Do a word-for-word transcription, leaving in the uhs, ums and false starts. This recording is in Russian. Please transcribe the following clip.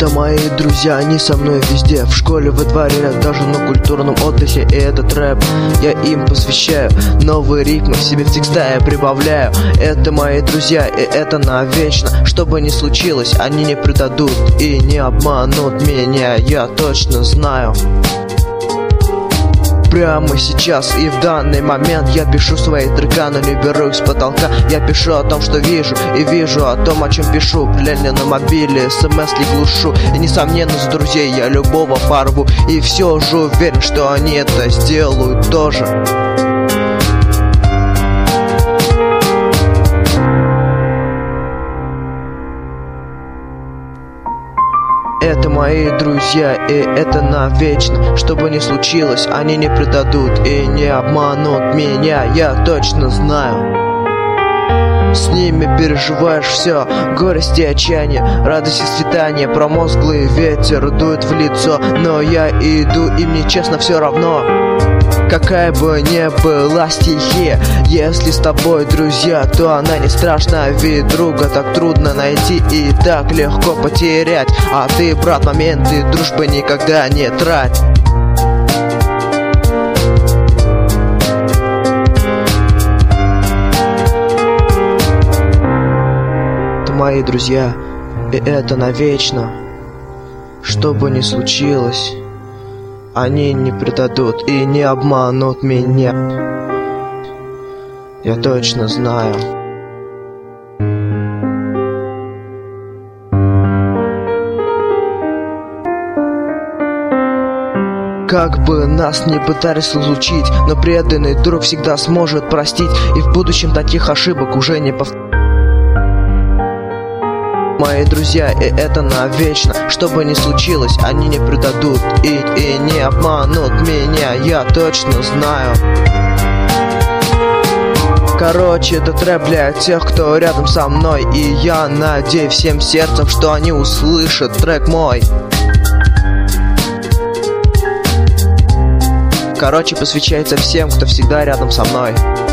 Это мои друзья, они со мной везде. В школе, во дворе, даже на культурном отдыхе. И этот рэп я им посвящаю. Новые ритмы в себе в текста я прибавляю. Это мои друзья, и это навечно. Что бы ни случилось, они не предадут и не обманут меня, я точно знаю. Прямо сейчас и в данный момент я пишу свои треки, но не беру их с потолка. Я пишу о том, что вижу, и вижу о том, о чем пишу. Глядя на мобиле, смс ли глушу. И несомненно, за друзей я любого порву. И все же уверен, что они это сделают тоже. Это мои друзья, и это навечно. Что бы ни случилось, они не предадут и не обманут меня, я точно знаю. С ними переживаешь все, горести и отчаяние, радость и свидание. Промозглый ветер дует в лицо, но я иду, и мне честно все равно. Какая бы ни была стихия, если с тобой друзья, то она не страшна. Ведь друга так трудно найти и так легко потерять. А ты, брат, моменты дружбы никогда не трать. Это мои друзья, и это навечно. Что бы ни случилось, они не предадут и не обманут меня, я точно знаю. Как бы нас ни пытались разлучить, но преданный друг всегда сможет простить. И в будущем таких ошибок уже не повторится. Мои друзья, и это навечно. Что бы ни случилось, они не предадут и, и не обманут меня, я точно знаю. Короче, это рэп для тех, кто рядом со мной. И я надеюсь всем сердцем, что они услышат трек мой. Короче, посвящается всем, кто всегда рядом со мной.